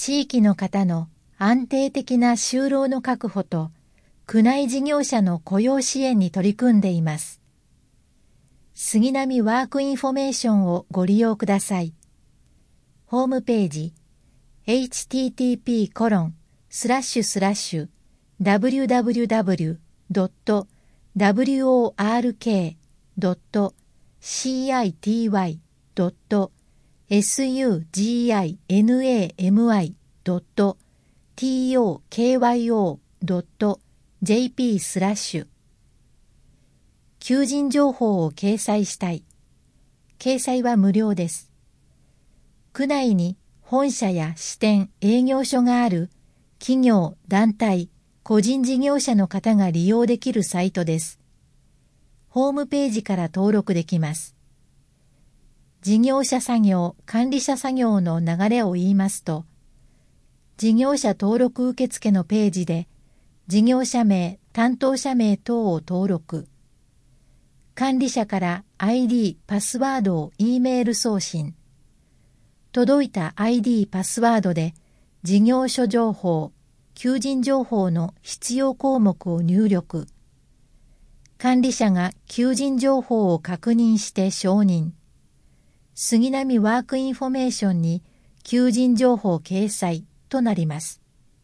地域の方の安定的な就労の確保と区内事業者の雇用支援に取り組んでいます。杉並ワークインフォメーションをご利用ください。ホームページ www.work.suginami.tokyo.jp/求人情報を掲載したい。掲載は無料です。区内に本社や支店、営業所がある企業、団体、個人事業者の方が利用できるサイトです。ホームページから登録できます。事業者作業、管理者作業の流れを言いますと、事業者登録受付のページで、事業者名、担当者名等を登録。管理者から ID、パスワードを E メール送信。届いた ID、パスワードで事業所情報、求人情報の必要項目を入力。管理者が求人情報を確認して承認。杉並ワークインフォメーションに求人情報掲載となります。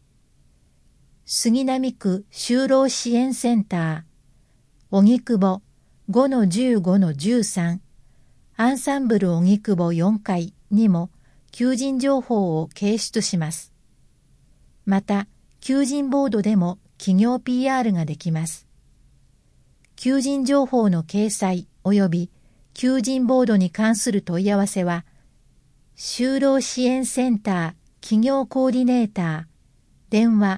杉並区就労支援センター、荻窪 5-15-13 アンサンブル荻窪4階にも求人情報を掲出します。また、求人ボードでも企業 PR ができます。求人情報の掲載及び求人ボードに関する問い合わせは、就労支援センター企業コーディネーター、電話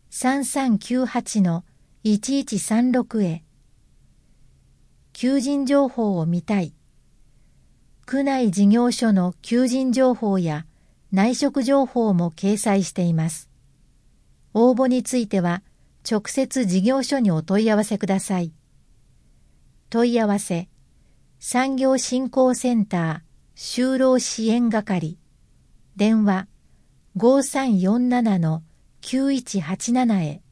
3398-1136 へ。求人情報を見たい。区内事業所の求人情報や内職情報も掲載しています。応募については直接事業所にお問い合わせください。問い合わせ、産業振興センター就労支援係、電話 5347-9187 へ。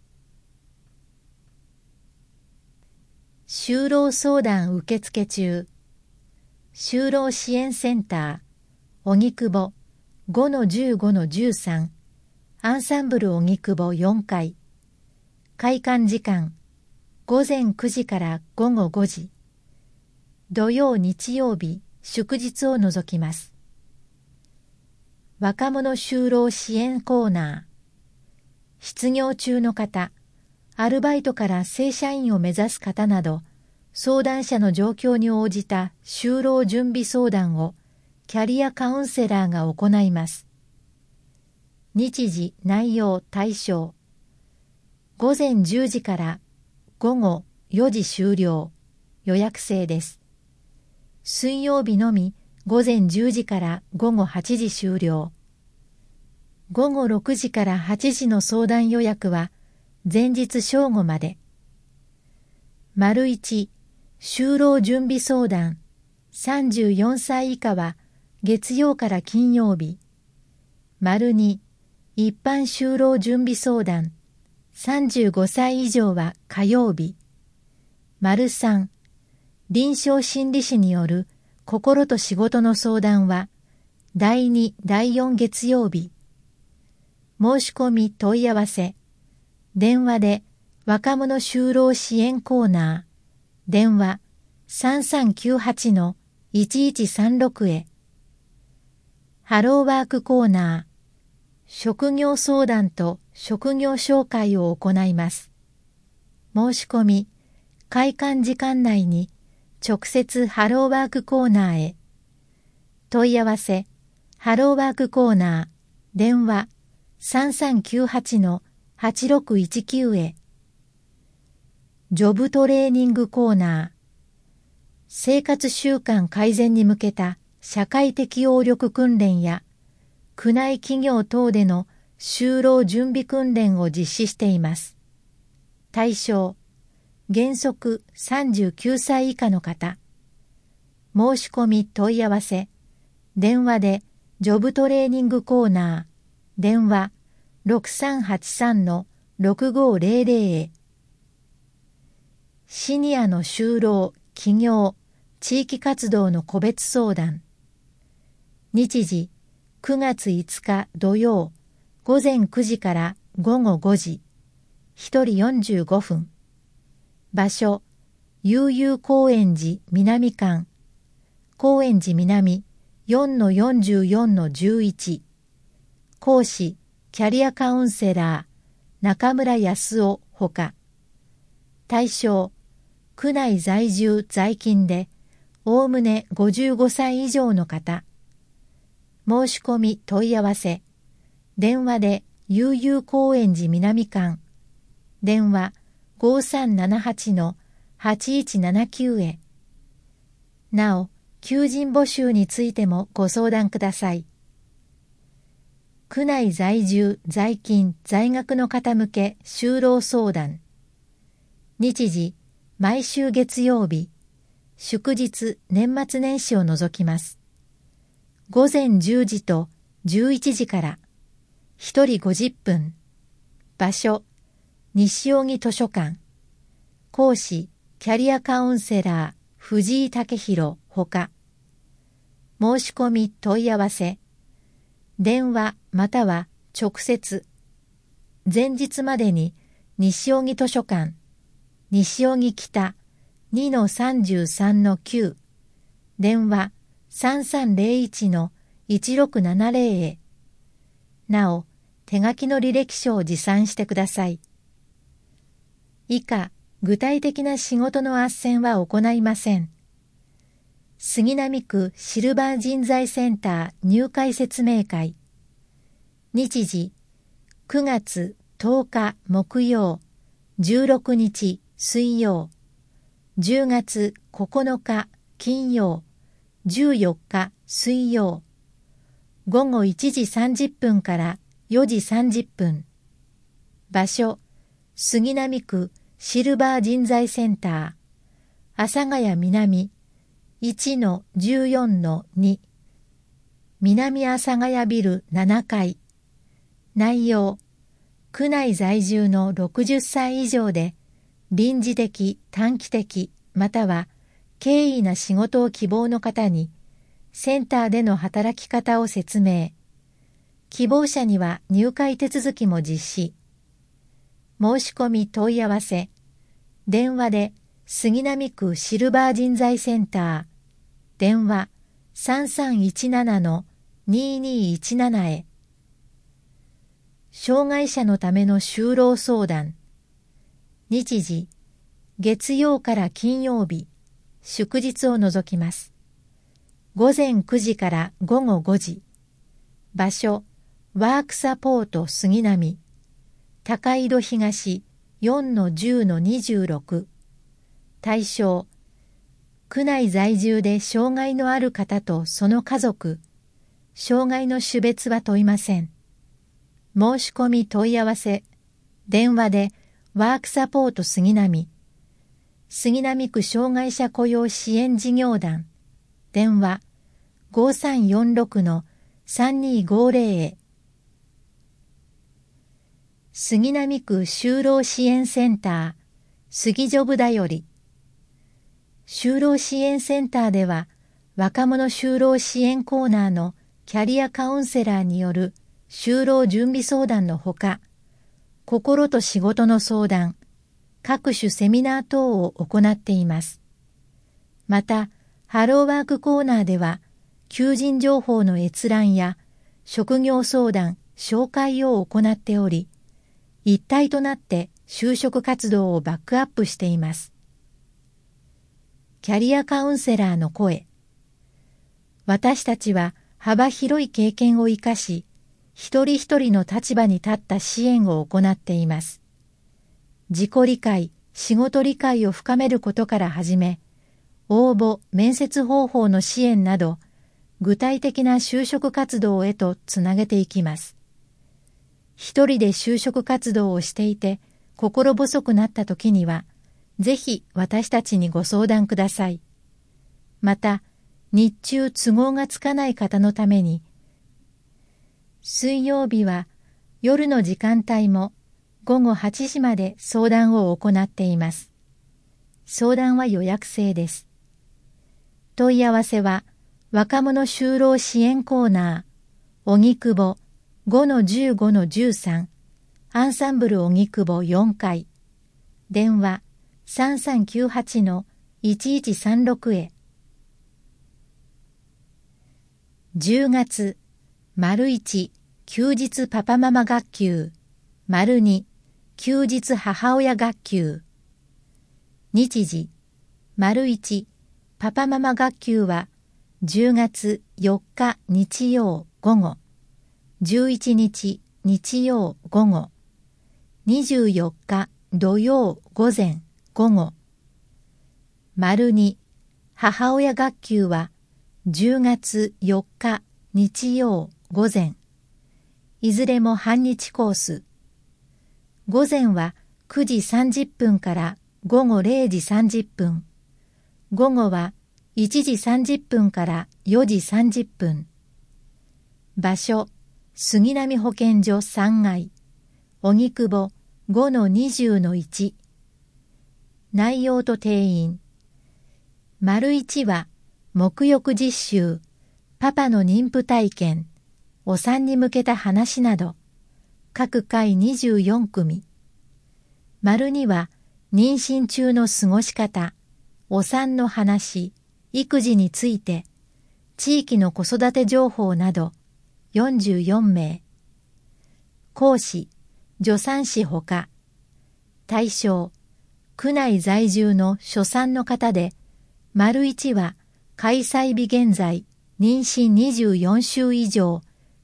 就労相談受付中。就労支援センター、荻窪 5-15-13 アンサンブル荻窪4階。開館時間、午前9時から午後5時。土曜日曜日、祝日を除きます。若者就労支援コーナー。失業中の方、アルバイトから正社員を目指す方など、相談者の状況に応じた就労準備相談をキャリアカウンセラーが行います。日時、内容、対象。午前10時から午後4時終了。予約制です。水曜日のみ午前10時から午後8時終了。午後6時から8時の相談予約は前日正午まで。丸1、就労準備相談。34歳以下は月曜から金曜日。丸2、一般就労準備相談。35歳以上は火曜日。丸3、臨床心理士による心と仕事の相談は第2、第4月曜日。申し込み問い合わせ。電話で若者就労支援コーナー。電話 3398-1136 へ。ハローワークコーナー。職業相談と職業紹介を行います。申し込み、開館時間内に直接ハローワークコーナーへ。問い合わせ、ハローワークコーナー。電話 3398-8619 へ。ジョブトレーニングコーナー。生活習慣改善に向けた社会適応力訓練や区内企業等での就労準備訓練を実施しています。対象、原則39歳以下の方。申し込み問い合わせ。電話でジョブトレーニングコーナー。 電話 6383-6500 へ。シニアの就労、起業、地域活動の個別相談。日時9月5日土曜午前9時から午後5時、1人45分。場所、悠々高円寺南館、高円寺南 4-44-11。講師、キャリアカウンセラー、中村康夫ほか。対象、区内在住在勤で、おおむね55歳以上の方。申し込み問い合わせ。電話で悠々高円寺南館。電話 5378-8179 へ。なお、求人募集についてもご相談ください。区内在住在勤在学の方向け就労相談。日時、毎週月曜日、祝日年末年始を除きます。午前10時と11時から、1人50分。場所、西荻図書館。講師、キャリアカウンセラー、藤井武弘ほか。申し込み問い合わせ。電話または直接。前日までに西荻図書館、西荻北 2-33-9。電話3301-1670 へ。なお、手書きの履歴書を持参してください。以下、具体的な仕事の斡旋は行いません。杉並区シルバー人材センター入会説明会。日時、9月10日木曜、16日水曜、10月9日金曜、14日水曜、午後1時30分から4時30分。場所、杉並区シルバー人材センター、阿佐ヶ谷南 1-14-2、南阿佐ヶ谷ビル7階。内容、区内在住の60歳以上で、臨時的、短期的、または経緯な仕事を希望の方に、センターでの働き方を説明。希望者には入会手続きも実施。申し込み問い合わせ。電話で杉並区シルバー人材センター。電話 3317-2217 へ。障害者のための就労相談。日時、月曜から金曜日、祝日を除きます。午前9時から午後5時。場所、ワークサポート杉並。高井戸東 4-10-26。対象、区内在住で障害のある方とその家族。障害の種別は問いません。申し込み問い合わせ。電話でワークサポート杉並。杉並区障害者雇用支援事業団。電話 5346-3250 へ。杉並区就労支援センター、杉ジョブだより。就労支援センターでは、若者就労支援コーナーのキャリアカウンセラーによる就労準備相談のほか、心と仕事の相談、各種セミナー等を行っています。また、ハローワークコーナーでは、求人情報の閲覧や職業相談、紹介を行っており、一体となって就職活動をバックアップしています。キャリアカウンセラーの声。私たちは幅広い経験を生かし、一人一人の立場に立った支援を行っています。自己理解、仕事理解を深めることから始め、応募、面接方法の支援など、具体的な就職活動へとつなげていきます。一人で就職活動をしていて、心細くなった時には、ぜひ私たちにご相談ください。また、日中都合がつかない方のために、 水曜日は夜の時間帯も午後8時まで相談を行っています。相談は予約制です。問い合わせは若者就労支援コーナー荻窪 5-15-13 アンサンブル荻窪4階電話 3398-1136 へ。10月 ① 休日パパママ学級 ② 休日母親学級。日時 ① パパママ学級は10月4日日曜午後、11日日曜午後、24日土曜午前午後。2母親学級は10月4日日曜午前。いずれも半日コース。午前は9時30分から午後0時30分。午後は1時30分から4時30分。場所、杉並保健所3階、荻窪 5-20-1。内容と定員。1は、沐浴実習、パパの妊婦体験、お産に向けた話など、各回24組。2は、妊娠中の過ごし方、お産の話、育児について、地域の子育て情報など、44名。講師、助産師ほか。対象、区内在住の初産の方で、1は開催日現在妊娠24週以上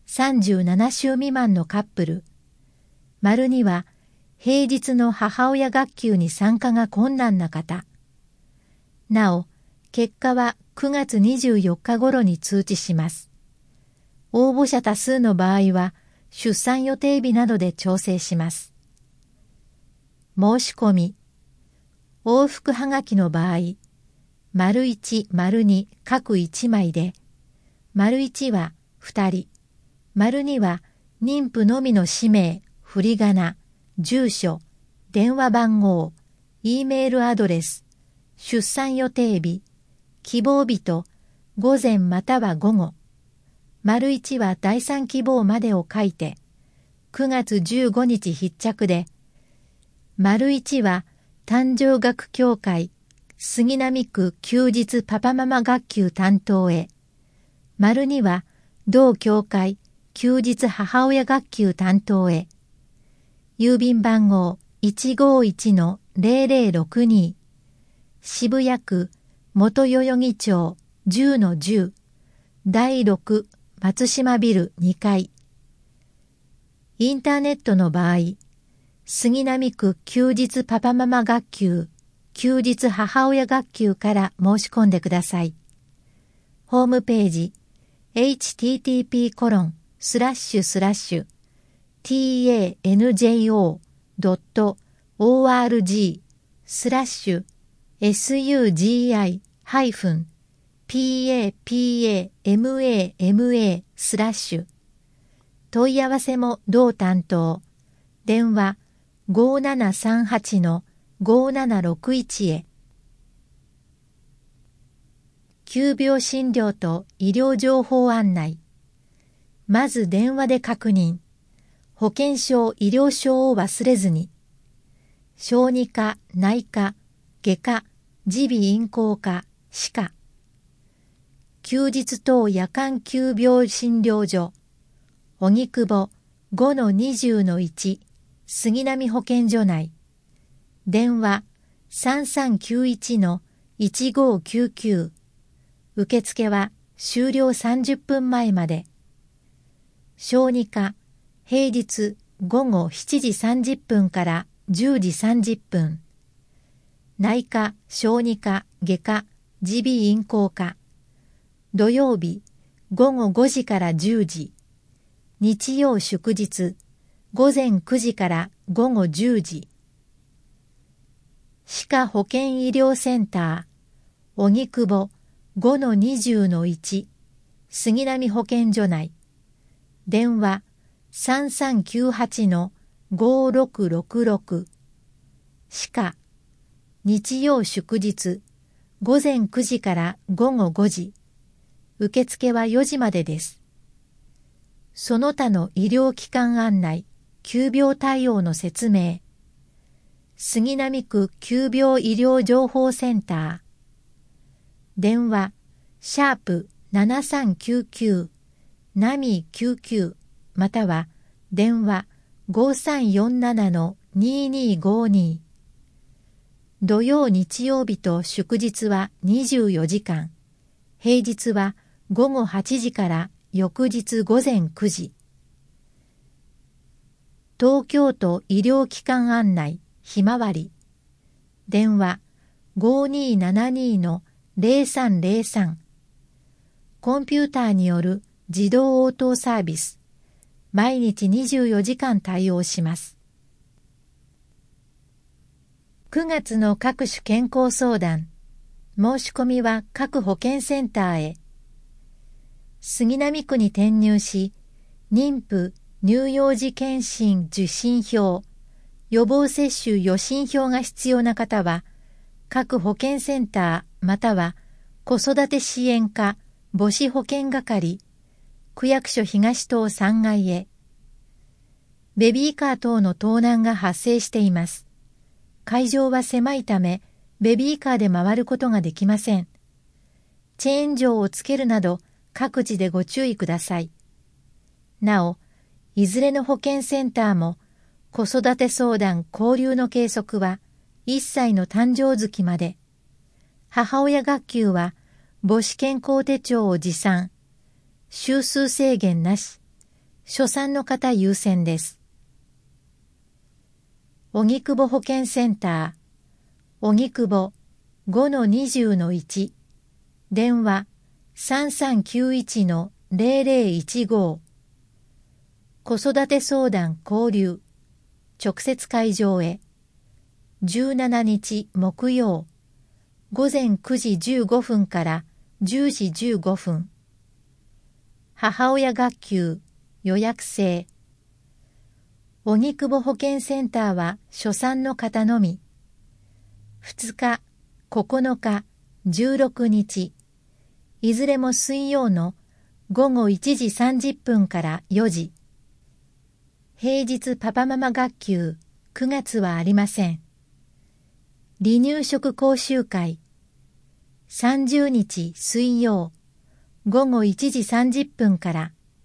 37週未満のカップル。2は平日の母親学級に参加が困難な方。なお、結果は9月24日頃に通知します。応募者多数の場合は出産予定日などで調整します。申し込み。往復はがきの場合、1、2各1枚で、1は2人、2は妊婦のみの氏名、振り仮名、住所、電話番号、Eメールアドレス、出産予定日、希望日と午前または午後、1は第3希望までを書いて、9月15日必着で、1は誕生学協会杉並区休日パパママ学級担当へ、2は同協会休日母親学級担当へ、郵便番号 151-0062 渋谷区元代々木町 10-10 第6松島ビル2階。インターネットの場合、杉並区休日パパママ学級休日母親学級から申し込んでください。ホームページ tanjo.org/sugi-papamama/ 問い合わせも同担当。電話 5738-5761 へ。急病診療と医療情報案内。まず電話で確認。保険証・医療証を忘れずに。小児科、内科、外科、耳鼻咽喉科、歯科。休日等夜間急病診療所。荻窪 5-20-1 杉並保健所内。電話 3391-1599。受付は終了30分前まで。小児科、平日午後7時30分から10時30分。内科、小児科、外科、耳鼻咽喉科。土曜日午後5時から10時。日曜祝日午前9時から午後10時。歯科保健医療センター荻窪 5-20-1 杉並保健所内。電話 3398-5666。歯科、日曜祝日、午前9時から午後5時。受付は4時までです。その他の医療機関案内、急病対応の説明。杉並区急病医療情報センター。電話、#7399、ナミ99、または電話5347-2252。土曜日曜日と祝日は24時間。平日は午後8時から翌日午前9時。東京都医療機関案内、ひまわり。電話5272-0303。コンピューターによる自動応答サービス。毎日24時間対応します。9月の各種健康相談。申し込みは各保健センターへ。杉並区に転入し、妊婦乳幼児健診受診票、予防接種予診票が必要な方は、各保健センターまたは子育て支援課母子保健係、区役所東棟3階へ。ベビーカー等の盗難が発生しています。会場は狭いため、ベビーカーで回ることができません。チェーン錠をつけるなど、各自でご注意ください。なお、いずれの保健センターも、子育て相談交流の計測は、1歳の誕生月まで。母親学級は、母子健康手帳を持参。週数制限なし。初産の方優先です。荻窪保健センター、荻窪 5-20-1、電話3391-0015。子育て相談交流、直接会場へ。17日木曜、午前9時15分から10時15分。母親学級、予約制。荻窪保健センターは初産の方のみ。2日、9日、16日、いずれも水曜の午後1時30分から4時。平日パパママ学級、9月はありません。離乳食講習会、30日水曜、午後1時30分から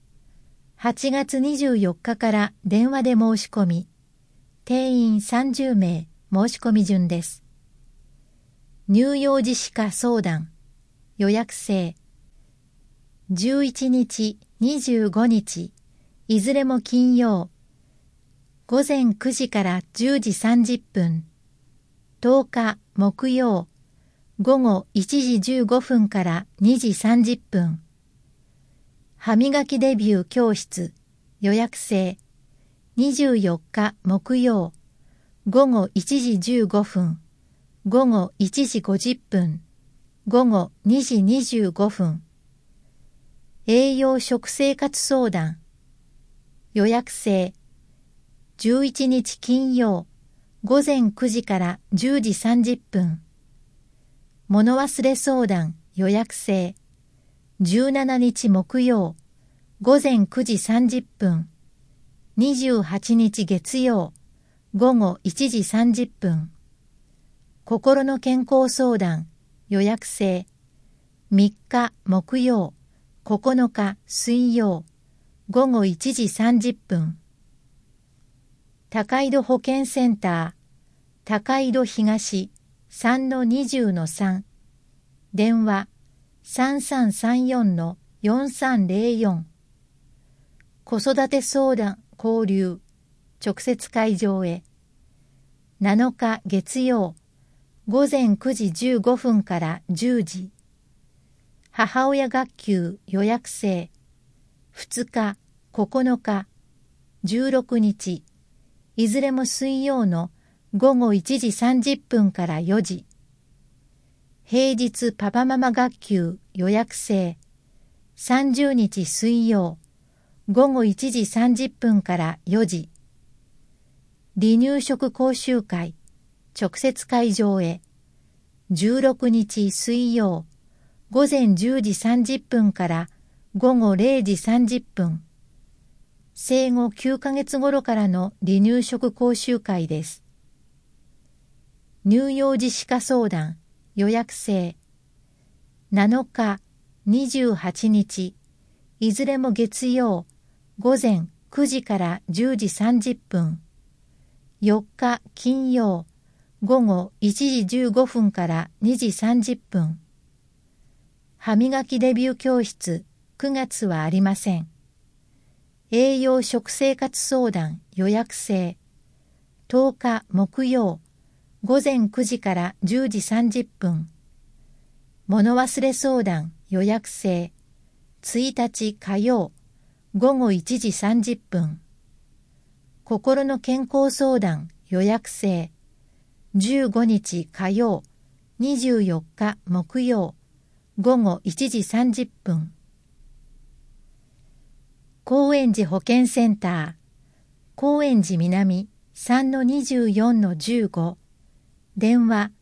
、8月24日から電話で申し込み、定員30名申し込み順です。乳幼児歯科相談、予約制。11日、25日、いずれも金曜、午前9時から10時30分、10日木曜、午後1時15分から2時30分、歯磨きデビュー教室、予約制。24日木曜、午後1時15分、午後1時50分、午後2時25分。栄養食生活相談、予約制。11日金曜、午前9時から10時30分。物忘れ相談、予約制。17日木曜、午前9時30分、28日月曜、午後1時30分。心の健康相談、予約制。3日木曜、9日水曜、午後1時30分。高井戸保健センター、高井戸東 3-20-3、電話3334-4304。子育て相談交流、直接会場へ。7日月曜、午前9時15分から10時。母親学級予約制。2日、9日、16日、いずれも水曜の午後1時30分から4時。平日パパママ学級予約制。30日水曜、 午後1時30分から4時。離乳食講習会、直接会場へ。16日水曜、午前10時30分から午後0時30分。生後9ヶ月頃からの離乳食講習会です。乳幼児歯科相談、予約制。7日、28日、いずれも月曜、午前9時から10時30分。4日、金曜、午後1時15分から2時30分。歯磨きデビュー教室、9月はありません。栄養食生活相談予約制。10日木曜、午前9時から10時30分。物忘れ相談予約制。1日火曜、午後1時30分。心の健康相談予約制。15日火曜、24日木曜、午後1時30分。高円寺保健センター、高円寺南 3-24-15、電話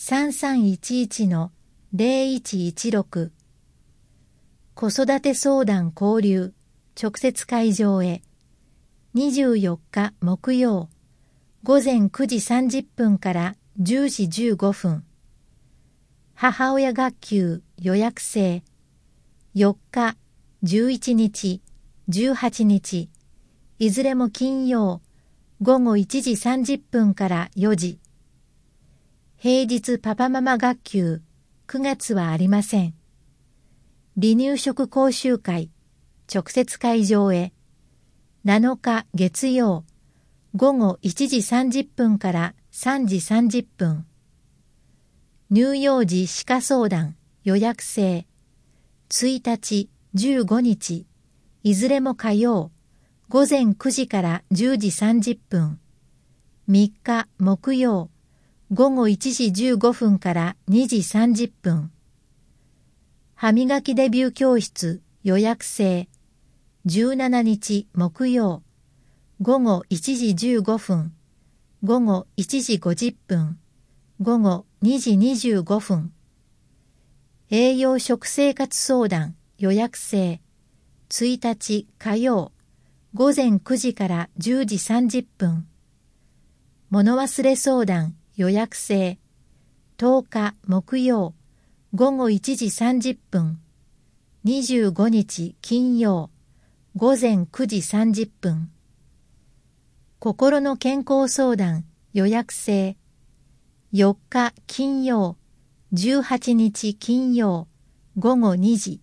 3311-0116。子育て相談交流、直接会場へ。24日木曜、午前9時30分から10時15分。母親学級予約制。4日、11日、18日、いずれも金曜、午後1時30分から4時。平日パパママ学級、9月はありません。離乳食講習会、直接会場へ。7日月曜、午後1時30分から3時30分。乳幼児歯科相談予約制。1日、15日、いずれも火曜、午前9時から10時30分。3日木曜、午後1時15分から2時30分。歯磨きデビュー教室予約制。17日木曜、午後1時15分、午後1時50分、午後2時25分。栄養食生活相談予約制。1日火曜、午前9時から10時30分。物忘れ相談予約制。10日木曜、午後1時30分。25日金曜、午前9時30分。心の健康相談予約制。4日金曜、18日金曜、午後2時。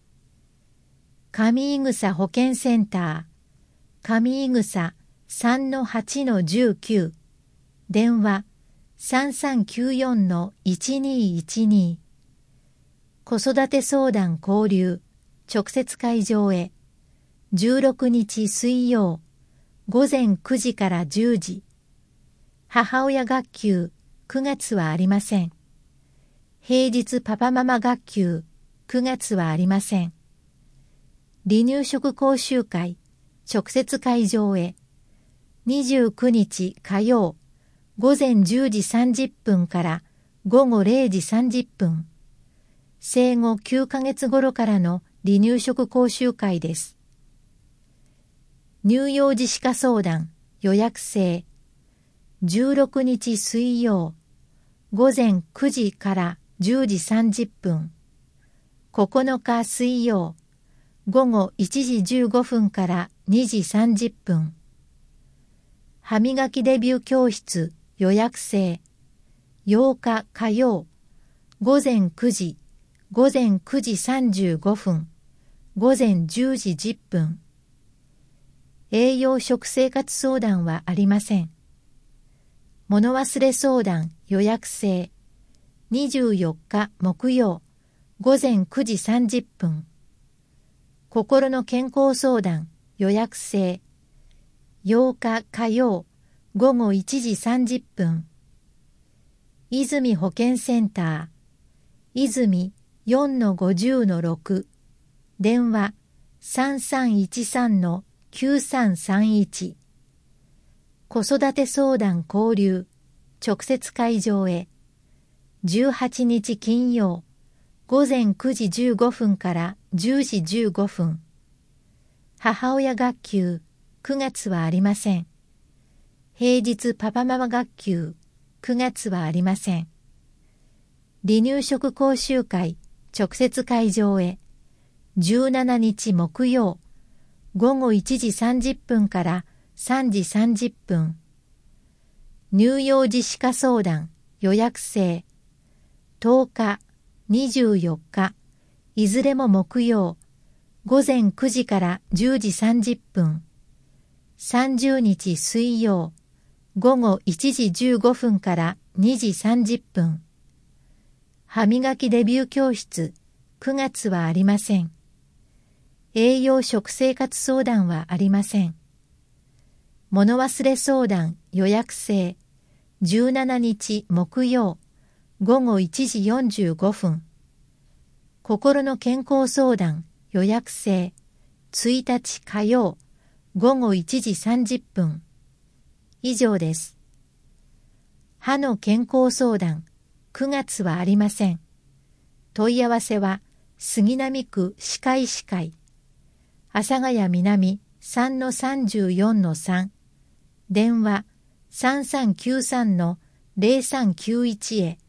上井草保健センター、上井草 3-8-19、電話 3394-1212。子育て相談交流、直接会場へ。16日水曜、午前9時から10時。母親学級、9月はありません。平日パパママ学級、9月はありません。離乳食講習会、直接会場へ。29日火曜、午前10時30分から午後0時30分。生後9ヶ月頃からの離乳食講習会です。乳幼児歯科相談予約制。16日水曜、午前9時から10時30分。9日水曜、午後1時15分から2時30分。歯磨きデビュー教室予約制。8日火曜、午前9時、午前9時35分、午前10時10分。栄養食生活相談はありません。物忘れ相談予約制。24日木曜、午前9時30分。心の健康相談予約制。8日火曜、午後1時30分。泉保健センター、泉 4-50-6、電話 3313-9331。子育て相談交流直接会場へ。18日金曜午前9時15分から10時15分。母親学級9月はありません。平日パパママ学級9月はありません。離乳食講習会直接会場へ。17日木曜午後1時30分から3時30分。乳幼児歯科相談予約制。10日、24日、いずれも木曜、午前9時から10時30分。30日水曜、午後1時15分から2時30分。歯磨きデビュー教室、9月はありません。栄養食生活相談はありません。物忘れ相談予約制。17日木曜、午後1時45分。心の健康相談予約制。1日火曜、午後1時30分。以上です。歯の健康相談、9月はありません。問い合わせは、杉並区歯科医師会。阿佐ヶ谷南 3-34-3。電話 3393-0391 へ。